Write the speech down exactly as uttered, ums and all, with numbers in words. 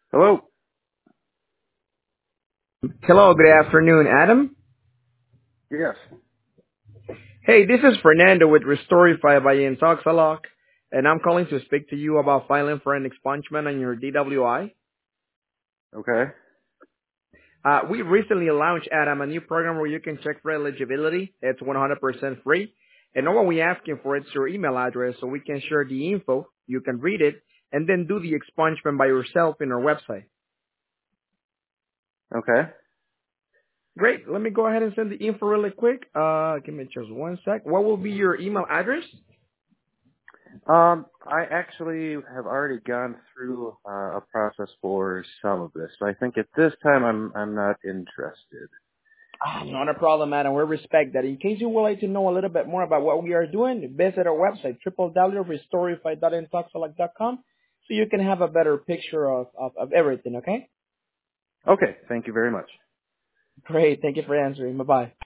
Hello. Hello, good afternoon, Adam. Yes. Hey, this is Fernando with Restorify by Intoxalock, and I'm calling to speak to you about filing for an expungement on your D W I. Okay. Uh, we recently launched, Adam, a new program where you can check for eligibility. It's one hundred percent free. And all we're asking for is your email address so we can share the info, you can read it, and then do the expungement by yourself in our website. Okay. Great. Let me go ahead and send the info really quick. Uh, give me just one sec. What will be your email address? Um, I actually have already gone through uh, a process for some of this, so I think at this time I'm I'm not interested. Ah, not a problem, Adam. We respect that. In case you would like to know a little bit more about what we are doing, visit our website, w w w dot restorify dot intoxalak dot com, so you can have a better picture of, of, of everything, okay? Okay. Thank you very much. Great. Thank you for answering. Bye-bye.